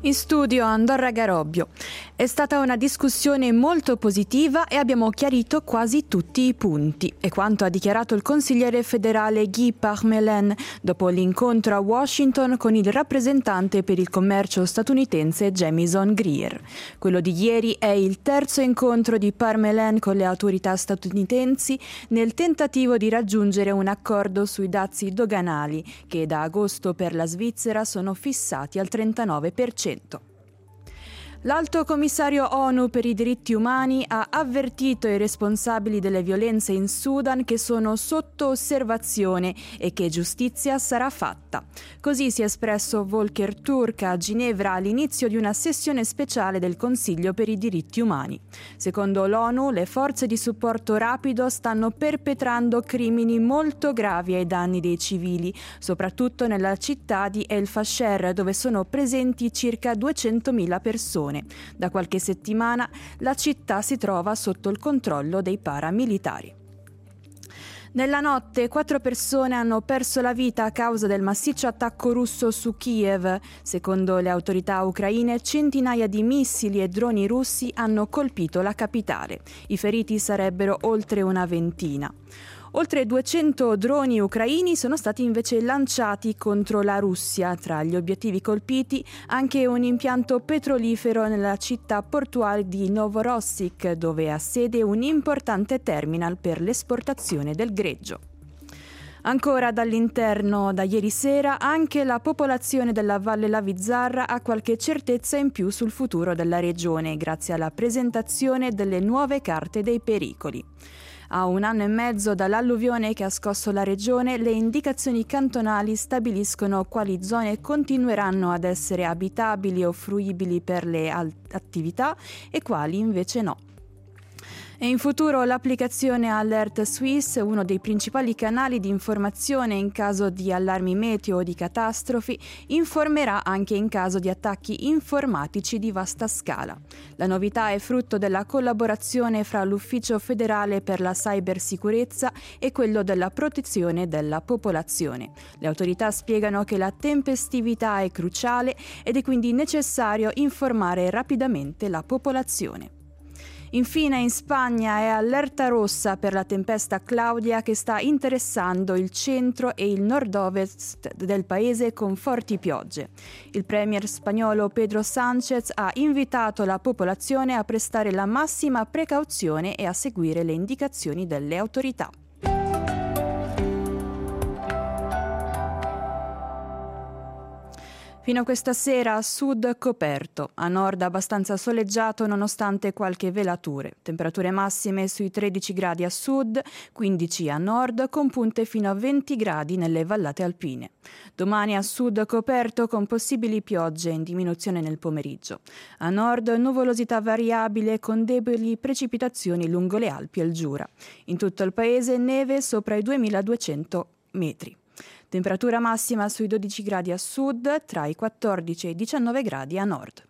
In studio Andorra Garobbio. È stata una discussione molto positiva e abbiamo chiarito quasi tutti i punti. È quanto ha dichiarato il consigliere federale Guy Parmelin dopo l'incontro a Washington con il rappresentante per il commercio statunitense Jamieson Greer. Quello di ieri è il terzo incontro di Parmelin con le autorità statunitensi nel tentativo di raggiungere un accordo sui dazi doganali che da agosto per la Svizzera sono fissati al 39%. L'Alto Commissario ONU per i diritti umani ha avvertito i responsabili delle violenze in Sudan che sono sotto osservazione e che giustizia sarà fatta. Così si è espresso Volker Turk a Ginevra all'inizio di una sessione speciale del Consiglio per i diritti umani. Secondo l'ONU, le forze di supporto rapido stanno perpetrando crimini molto gravi ai danni dei civili, soprattutto nella città di El Fasher, dove sono presenti circa 200.000 persone. Da qualche settimana la città si trova sotto il controllo dei paramilitari. Nella notte 4 persone hanno perso la vita a causa del massiccio attacco russo su Kiev. Secondo le autorità ucraine, centinaia di missili e droni russi hanno colpito la capitale. I feriti sarebbero oltre una ventina. Oltre 200 droni ucraini sono stati invece lanciati contro la Russia. Tra gli obiettivi colpiti anche un impianto petrolifero nella città portuale di Novorossiysk, dove ha sede un importante terminal per l'esportazione del greggio. Ancora dall'interno, da ieri sera, anche la popolazione della Valle Lavizzarra ha qualche certezza in più sul futuro della regione, grazie alla presentazione delle nuove carte dei pericoli. A 1 anno e mezzo dall'alluvione che ha scosso la regione, le indicazioni cantonali stabiliscono quali zone continueranno ad essere abitabili o fruibili per le attività e quali invece no. E in futuro l'applicazione Alert Suisse, uno dei principali canali di informazione in caso di allarmi meteo o di catastrofi, informerà anche in caso di attacchi informatici di vasta scala. La novità è frutto della collaborazione fra l'Ufficio federale per la cybersicurezza e quello della protezione della popolazione. Le autorità spiegano che la tempestività è cruciale ed è quindi necessario informare rapidamente la popolazione. Infine in Spagna è allerta rossa per la tempesta Claudia che sta interessando il centro e il nord-ovest del paese con forti piogge. Il premier spagnolo Pedro Sánchez ha invitato la popolazione a prestare la massima precauzione e a seguire le indicazioni delle autorità. Fino a questa sera a sud coperto, a nord abbastanza soleggiato nonostante qualche velature. Temperature massime sui 13 gradi a sud, 15 a nord, con punte fino a 20 gradi nelle vallate alpine. Domani a sud coperto con possibili piogge in diminuzione nel pomeriggio. A nord nuvolosità variabile con deboli precipitazioni lungo le Alpi e il Giura. In tutto il paese neve sopra i 2200 metri. Temperatura massima sui 12 gradi a sud, tra i 14 e i 19 gradi a nord.